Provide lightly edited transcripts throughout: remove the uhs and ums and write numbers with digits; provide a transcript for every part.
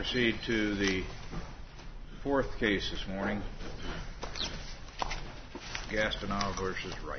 proceed to the fourth case this morning, Gastineau versus Wright.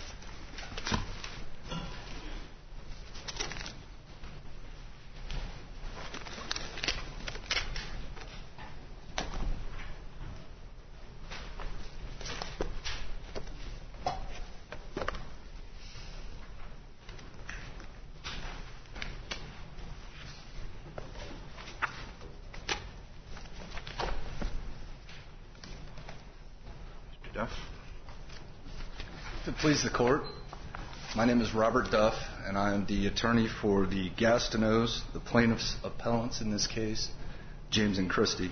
If it please the court, my name is Robert Duff, and I am the attorney for the Gastineaus, the plaintiffs' appellants in this case, James and Christy.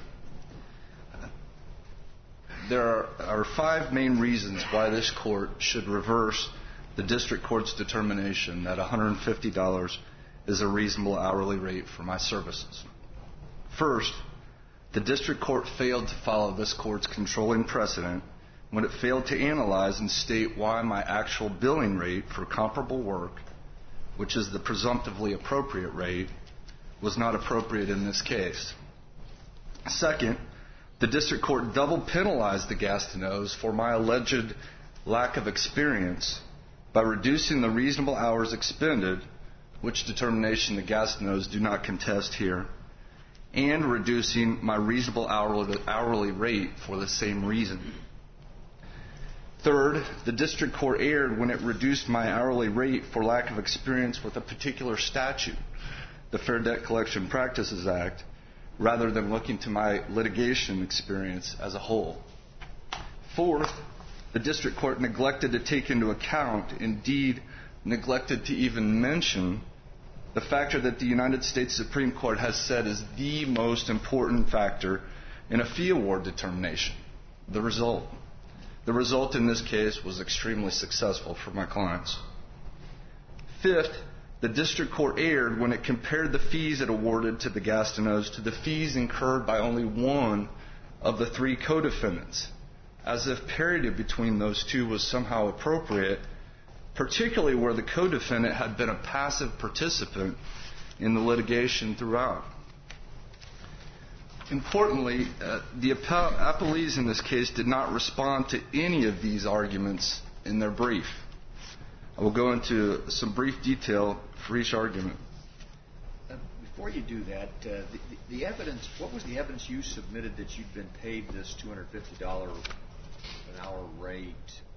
There are five main reasons why this court should reverse the district court's determination that $150 is a reasonable hourly rate for my services. First, the district court failed to follow this court's controlling precedent when it failed to analyze and state why my actual billing rate for comparable work, which is the presumptively appropriate rate, was not appropriate in this case. Second, the district court double penalized the Gastineaus for my alleged lack of experience by reducing the reasonable hours expended, which determination the Gastineaus do not contest here, and reducing my reasonable hourly rate for the same reason. Third, the district court erred when it reduced my hourly rate for lack of experience with a particular statute, the Fair Debt Collection Practices Act, rather than looking to my litigation experience as a whole. Fourth, the district court neglected to take into account, indeed neglected to even mention, the factor that the United States Supreme Court has said is the most important factor in a fee award determination, the result. The result in this case was extremely successful for my clients. Fifth, the district court erred when it compared the fees it awarded to the Gastineaus to the fees incurred by only one of the three co-defendants, as if parity between those two was somehow appropriate, particularly where the co-defendant had been a passive participant in the litigation throughout. Importantly, the appellees in this case did not respond to any of these arguments in their brief. I will go into some brief detail for each argument. Before you do that, the evidence, what was the evidence you submitted that you'd been paid this $250 an hour rate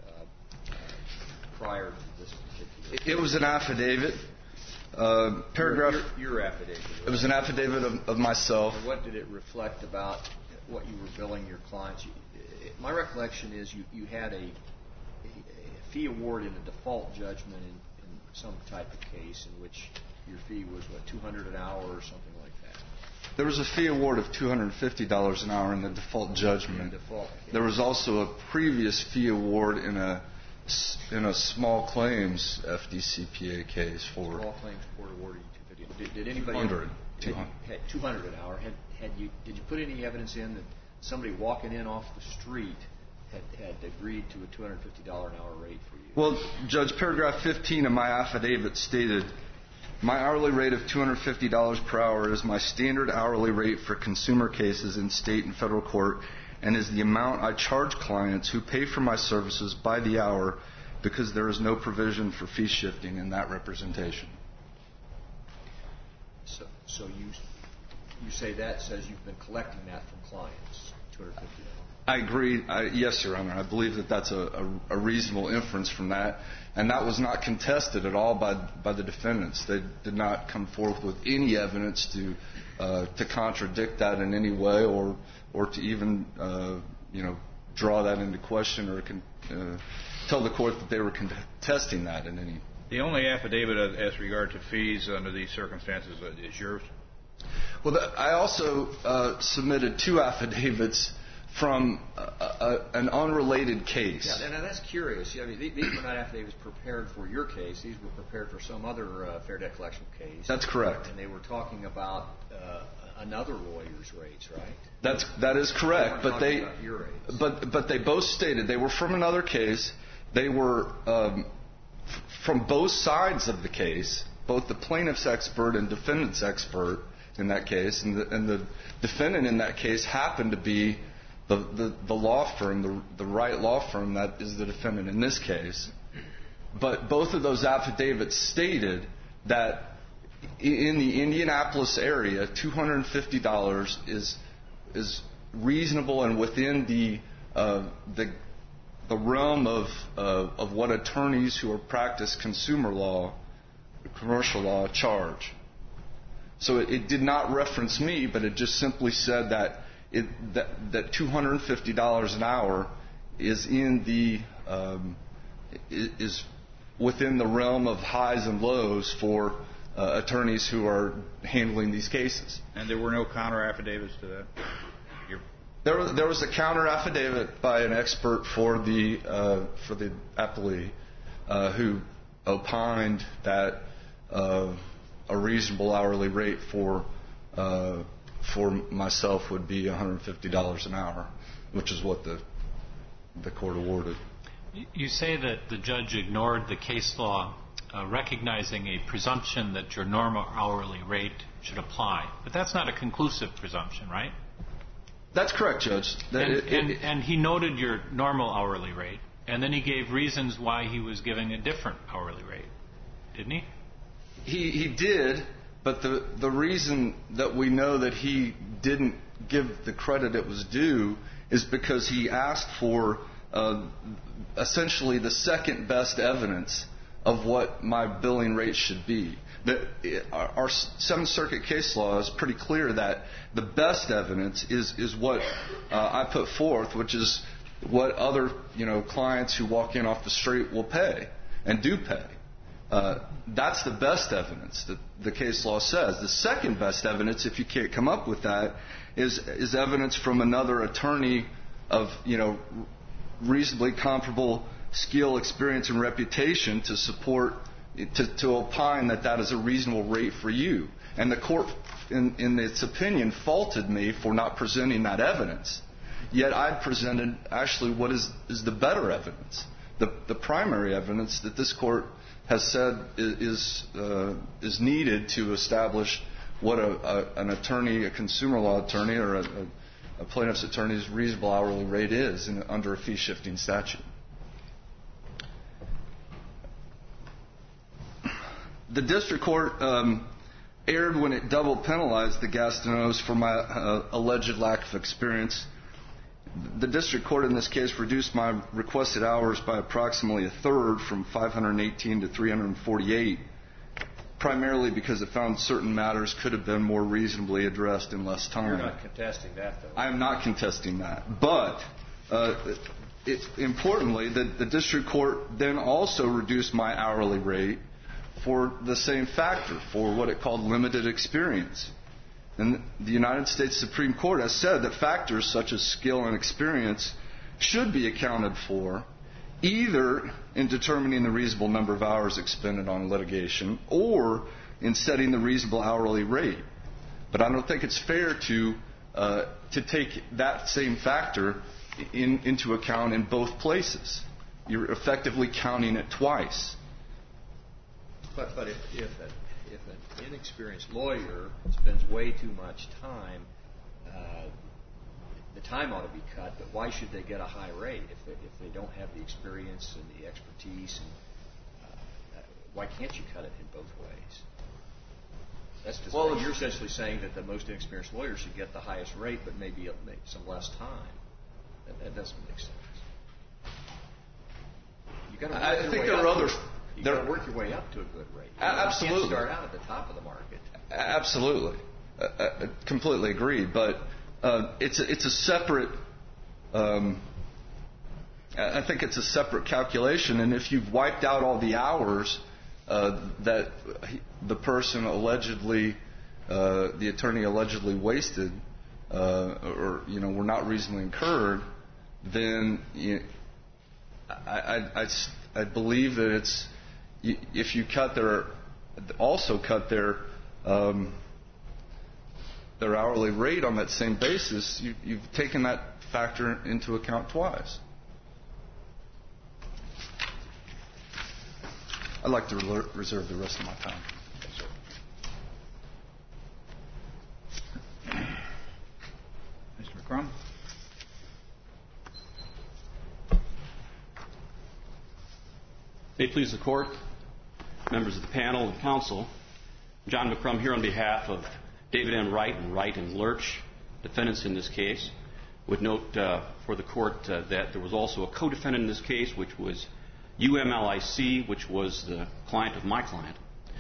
prior to this particular? It was an affidavit. Paragraph. Your affidavit. Right? It was an affidavit of myself. And what did it reflect about what you were billing your clients? My recollection is you had a fee award in a default judgment in some type of case in which your fee was, $200 an hour or something like that? There was a fee award of $250 an hour in the default judgment. In the default case. There was also a previous fee award in a small claims FDCPA case for small claims court awarded you $250. Did anybody 200 had $200 an hour? Did you put any evidence in that somebody walking in off the street had agreed to a $250 an hour rate for you? Well, Judge, paragraph 15 of my affidavit stated, my hourly rate of $250 per hour is my standard hourly rate for consumer cases in state and federal court, and is the amount I charge clients who pay for my services by the hour, because there is no provision for fee shifting in that representation. So you say that says you've been collecting that from clients, $250? I agree. Yes, Your Honor. I believe that that's a reasonable inference from that, and that was not contested at all by the defendants. They did not come forth with any evidence to contradict that in any way, or to even draw that into question, or tell the court that they were contesting that in any. The only affidavit as regard to fees under these circumstances is yours? Well, I also submitted two affidavits from an unrelated case. Yeah, and that's curious. I mean, these were not affidavits prepared for your case. These were prepared for some other Fair Debt Collection case. That's correct. And they were talking about another lawyer's rates, right? That is correct. They weren't talking about your rates. But they both stated they were from another case. They were from both sides of the case. Both the plaintiff's expert and defendant's expert in that case, and the defendant in that case happened to be the law firm, the Wright law firm that is the defendant in this case. But both of those affidavits stated that in the Indianapolis area, $250 is reasonable and within the realm of what attorneys who practice consumer law, commercial law, charge. So it did not reference me, but it just simply said that $250 an hour is is within the realm of highs and lows for attorneys who are handling these cases. And there were no counter affidavits to that? There was a counter affidavit by an expert for the appellee who opined that a reasonable hourly rate for myself would be $150 an hour, which is what the court awarded. You say that the judge ignored the case law, recognizing a presumption that your normal hourly rate should apply. But that's not a conclusive presumption, right? That's correct, Judge. And he noted your normal hourly rate, and then he gave reasons why he was giving a different hourly rate, didn't he? He did, but the reason that we know that he didn't give the credit it was due is because he asked for essentially the second best evidence of what my billing rate should be. Our Seventh Circuit case law is pretty clear that the best evidence is what I put forth, which is what other clients who walk in off the street will pay and do pay. That's the best evidence that the case law says. The second best evidence, if you can't come up with that, is evidence from another attorney of reasonably comparable skill, experience, and reputation to support, to opine that is a reasonable rate for you. And the court, in its opinion, faulted me for not presenting that evidence. Yet I presented actually what is the better evidence, the primary evidence that this court has said is needed to establish what an attorney, a consumer law attorney, or a plaintiff's attorney's reasonable hourly rate is under a fee-shifting statute. The district court erred when it double penalized the Gastineaus for my alleged lack of experience. The district court in this case reduced my requested hours by approximately a third, from 518 to 348, primarily because it found certain matters could have been more reasonably addressed in less time. You're not contesting that, though. I am not contesting that. But importantly, the district court then also reduced my hourly rate for the same factor, for what it called limited experience. And the United States Supreme Court has said that factors such as skill and experience should be accounted for either in determining the reasonable number of hours expended on litigation or in setting the reasonable hourly rate. But I don't think it's fair to take that same factor into account in both places. You're effectively counting it twice. But if an inexperienced lawyer spends way too much time, the time ought to be cut. But why should they get a high rate if they don't have the experience and the expertise? And why can't you cut it in both ways? That's just you're essentially saying that the most inexperienced lawyer should get the highest rate, but maybe some less time. That doesn't make sense. You got to. I think there are other. You got to work your way up to a good rate. Absolutely. You can't start out at the top of the market. Absolutely. Completely agree. But it's a separate. I think it's a separate calculation. And if you've wiped out all the hours that the person allegedly, the attorney allegedly wasted, or were not reasonably incurred, then I believe that it's. If you also cut their hourly rate on that same basis, you've taken that factor into account twice. I'd like to reserve the rest of my time. McCrum. May it please the Court, members of the panel and counsel, John McCrum here on behalf of David M. Wright and Wright and Lurch, defendants in this case. Would note for the Court that there was also a co-defendant in this case, which was UMLIC, which was the client of my client.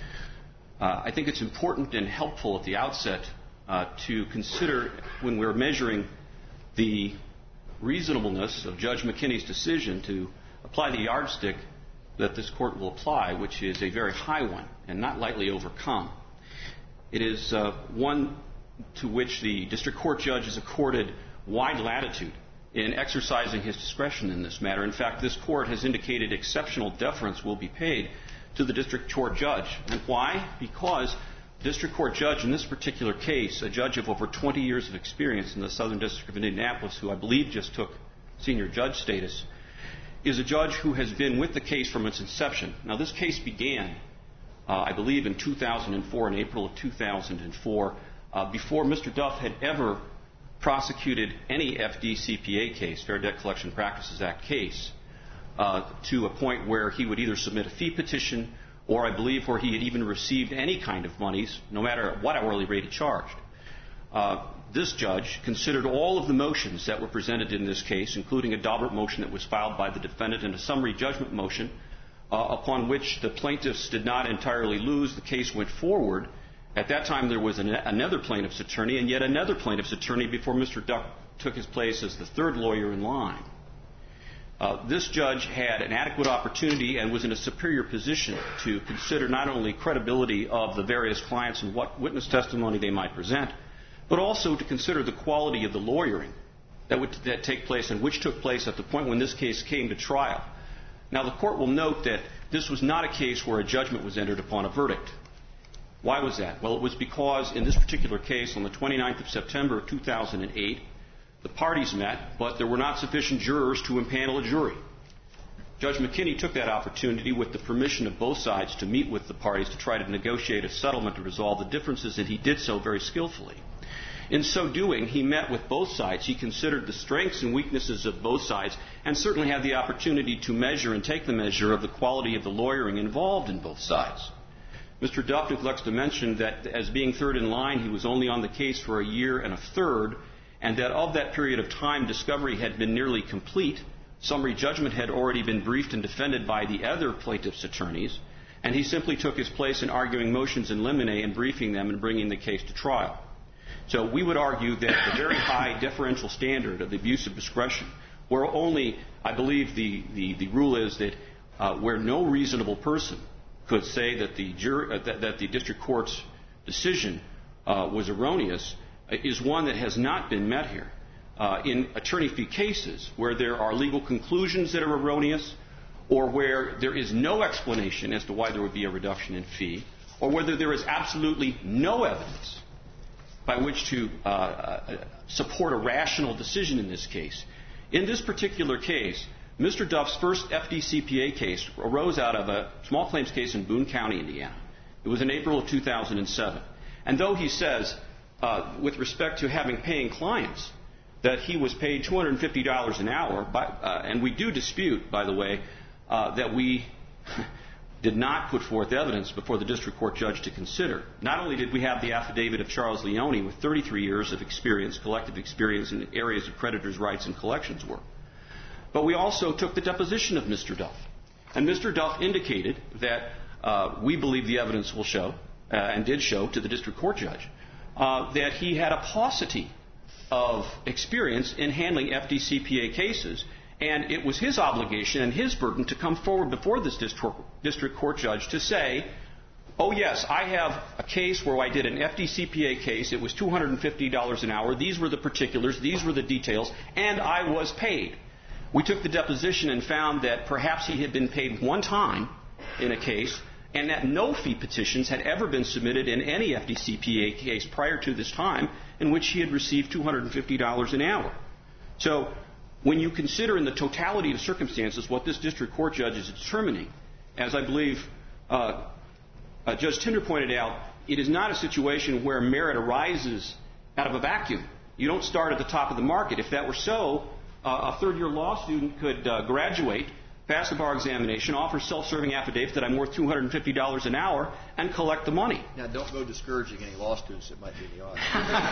I think it's important and helpful at the outset to consider when we're measuring the reasonableness of Judge McKinney's decision to apply the yardstick that this Court will apply, which is a very high one and not lightly overcome. It is one to which the district court judge is accorded wide latitude in exercising his discretion in this matter. In fact, this Court has indicated exceptional deference will be paid to the district court judge. And why? Because the district court judge in this particular case, a judge of over 20 years of experience in the Southern District of Indianapolis, who I believe just took senior judge status, is a judge who has been with the case from its inception. Now, this case began, I believe, in 2004, in April of 2004, before Mr. Duff had ever prosecuted any FDCPA case, Fair Debt Collection Practices Act case, to a point where he would either submit a fee petition or, I believe, where he had even received any kind of monies, no matter what hourly rate he charged. This judge considered all of the motions that were presented in this case, including a Daubert motion that was filed by the defendant and a summary judgment motion, upon which the plaintiffs did not entirely lose. The case went forward. At that time, there was another plaintiff's attorney and yet another plaintiff's attorney before Mr. Duff took his place as the third lawyer in line. This judge had an adequate opportunity and was in a superior position to consider not only credibility of the various clients and what witness testimony they might present, but also to consider the quality of the lawyering that take place and which took place at the point when this case came to trial. Now, the Court will note that this was not a case where a judgment was entered upon a verdict. Why was that? Well, it was because in this particular case, on the 29th of September of 2008, the parties met, but there were not sufficient jurors to impanel a jury. Judge McKinney took that opportunity with the permission of both sides to meet with the parties to try to negotiate a settlement to resolve the differences, and he did so very skillfully. In so doing, he met with both sides. He considered the strengths and weaknesses of both sides and certainly had the opportunity to measure and take the measure of the quality of the lawyering involved in both sides. Mr. Duff neglects to mention that as being third in line, he was only on the case for a year and a third, and that of that period of time, discovery had been nearly complete. Summary judgment had already been briefed and defended by the other plaintiff's attorneys, and he simply took his place in arguing motions in limine and briefing them and bringing the case to trial. So we would argue that the very high deferential standard of the abuse of discretion, where only, I believe the rule is that where no reasonable person could say that the district court's decision was erroneous, is one that has not been met here. In attorney fee cases where there are legal conclusions that are erroneous, or where there is no explanation as to why there would be a reduction in fee, or whether there is absolutely no evidence by which to support a rational decision in this case. In this particular case, Mr. Duff's first FDCPA case arose out of a small claims case in Boone County, Indiana. It was in April of 2007. And though he says, with respect to having paying clients, that he was paid $250 an hour, and we do dispute, by the way, that we did not put forth evidence before the district court judge to consider. Not only did we have the affidavit of Charles Leone with 33 years of experience, collective experience in areas of creditors' rights and collections work, but we also took the deposition of Mr. Duff. And Mr. Duff indicated that we believe the evidence will show, and did show to the district court judge, that he had a paucity of experience in handling FDCPA cases, and it was his obligation and his burden to come forward before this district court judge to say, oh, yes, I have a case where I did an FDCPA case. It was $250 an hour. These were the particulars. These were the details. And I was paid. We took the deposition and found that perhaps he had been paid one time in a case, and that no fee petitions had ever been submitted in any FDCPA case prior to this time in which he had received $250 an hour. So when you consider in the totality of circumstances what this district court judge is determining, as I believe Judge Tinder pointed out, it is not a situation where merit arises out of a vacuum. You don't start at the top of the market. If that were so, a third-year law student could graduate, pass the bar examination, offer self-serving affidavit that I'm worth $250 an hour, and collect the money. Now, don't go discouraging any law students that might be in the audience.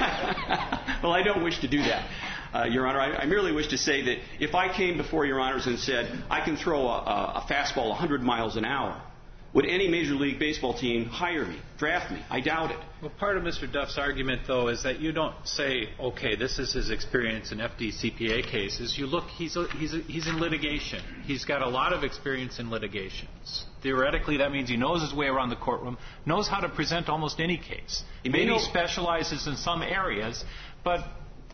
Well, I don't wish to do that, Your Honor. I merely wish to say that if I came before Your Honors and said, I can throw a fastball 100 miles an hour, would any Major League Baseball team hire me, draft me? I doubt it. Well, part of Mr. Duff's argument, though, is that you don't say, okay, this is his experience in FDCPA cases. You look, he's in litigation. He's got a lot of experience in litigations. Theoretically, that means he knows his way around the courtroom, knows how to present almost any case. Maybe he specializes in some areas, but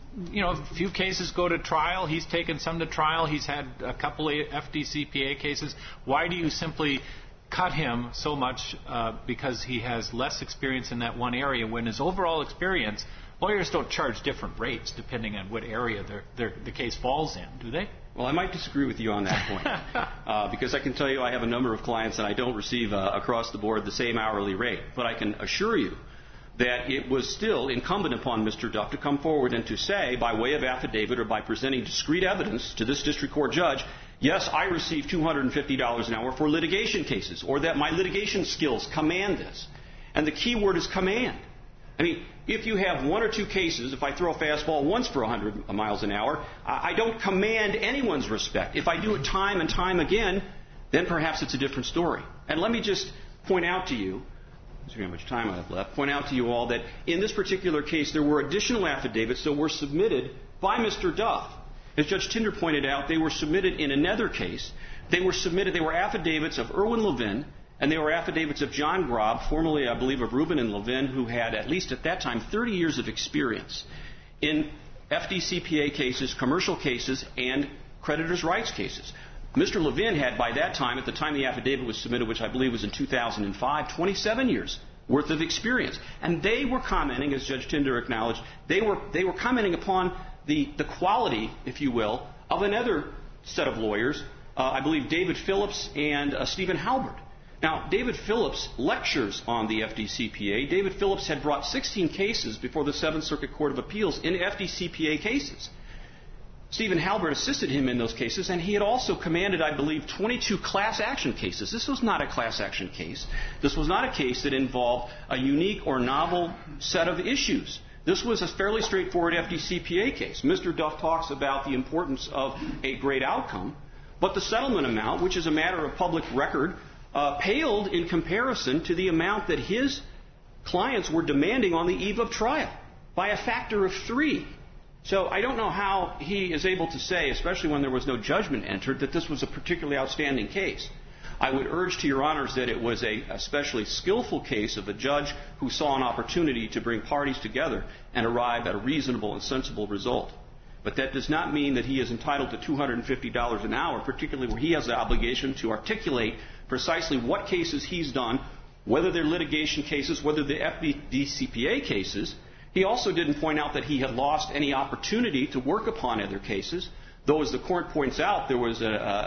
a few cases go to trial. He's taken some to trial. He's had a couple of FDCPA cases. Why do you simply cut him so much because he has less experience in that one area when his overall experience, lawyers don't charge different rates depending on what area the case falls in, do they? Well, I might disagree with you on that point because I can tell you I have a number of clients and I don't receive across the board the same hourly rate. But I can assure you that it was still incumbent upon Mr. Duff to come forward and to say, by way of affidavit or by presenting discrete evidence to this district court judge, yes, I receive $250 an hour for litigation cases, or that my litigation skills command this. And the key word is command. I mean, if you have one or two cases, if I throw a fastball once for 100 miles an hour, I don't command anyone's respect. If I do it time and time again, then perhaps it's a different story. And let me just point out to you, let's see how much time I have left, point out to you all that in this particular case there were additional affidavits that were submitted by Mr. Duff. As Judge Tinder pointed out, they were submitted in another case. They were affidavits of Erwin Levin, and they were affidavits of John Grob, formerly, I believe, of Rubin and Levin, who had, at least at that time, 30 years of experience in FDCPA cases, commercial cases, and creditors' rights cases. Mr. Levin had, by that time, at the time the affidavit was submitted, which I believe was in 2005, 27 years worth of experience. And they were commenting, as Judge Tinder acknowledged, they were commenting upon the quality, if you will, of another set of lawyers, I believe David Phillips and Stephen Halbert. Now, David Phillips lectures on the FDCPA. David Phillips had brought 16 cases before the Seventh Circuit Court of Appeals in FDCPA cases. Stephen Halbert assisted him in those cases, and he had also commanded, I believe, 22 class action cases. This was not a class action case. This was not a case that involved a unique or novel set of issues. This was a fairly straightforward FDCPA case. Mr. Duff talks about the importance of a great outcome, but the settlement amount, which is a matter of public record, paled in comparison to the amount that his clients were demanding on the eve of trial by a factor of 3. So I don't know how he is able to say, especially when there was no judgment entered, that this was a particularly outstanding case. I would urge to Your Honors that it was a especially skillful case of a judge who saw an opportunity to bring parties together and arrive at a reasonable and sensible result. But that does not mean that he is entitled to $250 an hour, particularly where he has the obligation to articulate precisely what cases he's done, whether they're litigation cases, whether they're FDCPA cases. He also didn't point out that he had lost any opportunity to work upon other cases, though, as the Court points out, there was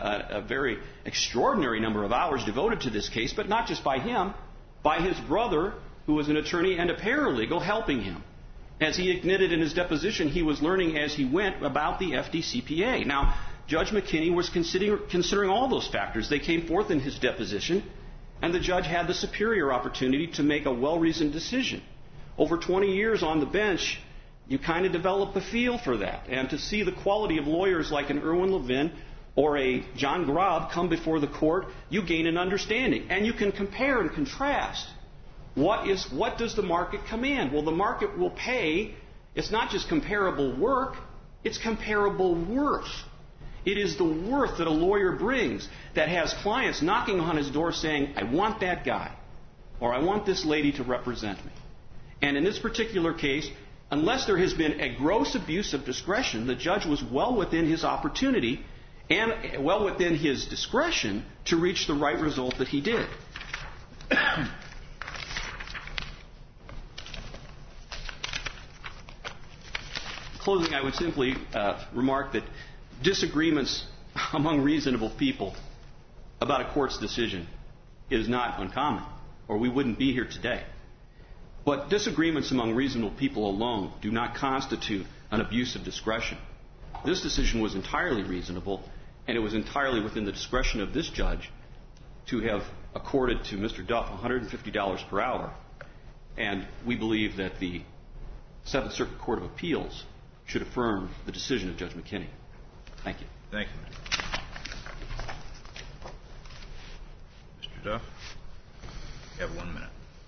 a very extraordinary number of hours devoted to this case, but not just by him, by his brother, who was an attorney and a paralegal, helping him. As he admitted in his deposition, he was learning as he went about the FDCPA. Now, Judge McKinney was considering all those factors. They came forth in his deposition, and the judge had the superior opportunity to make a well-reasoned decision. Over 20 years on the bench, you kind of develop a feel for that. And to see the quality of lawyers like an Erwin Levin or a John Grob come before the court, you gain an understanding. And you can compare and contrast. What does the market command? Well, the market will pay. It's not just comparable work. It's comparable worth. It is the worth that a lawyer brings that has clients knocking on his door saying, I want that guy, or I want this lady to represent me. And in this particular case, unless there has been a gross abuse of discretion, the judge was well within his opportunity and well within his discretion to reach the right result that he did. In closing, I would simply remark that disagreements among reasonable people about a court's decision is not uncommon, or we wouldn't be here today. But disagreements among reasonable people alone do not constitute an abuse of discretion. This decision was entirely reasonable, and it was entirely within the discretion of this judge to have accorded to Mr. Duff $150 per hour. And we believe that the Seventh Circuit Court of Appeals should affirm the decision of Judge McKinney. Thank you. Thank you. Mr. Duff, you have 1 minute.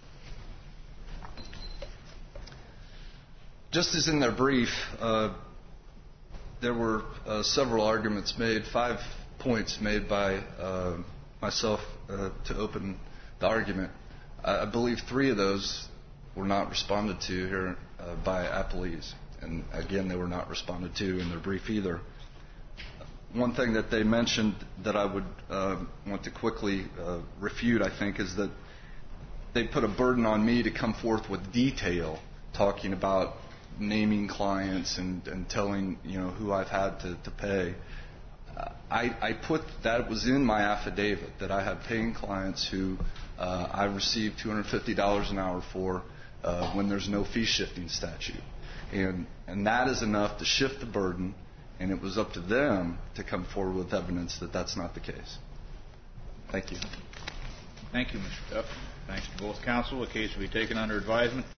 Just as in their brief, there were several arguments made, 5 points made by myself to open the argument. I believe 3 of those were not responded to here by appellees. And again, they were not responded to in their brief either. One thing that they mentioned that I would want to quickly refute, I think, is that they put a burden on me to come forth with detail, talking about naming clients and telling who I've had to pay. I put that was in my affidavit that I have paying clients who I received $250 an hour for when there's no fee shifting statute, and that is enough to shift the burden. And it was up to them to come forward with evidence that that's not the case. Thank you. Thank you, Mr. Duff. Thanks to both counsel. The case will be taken under advisement.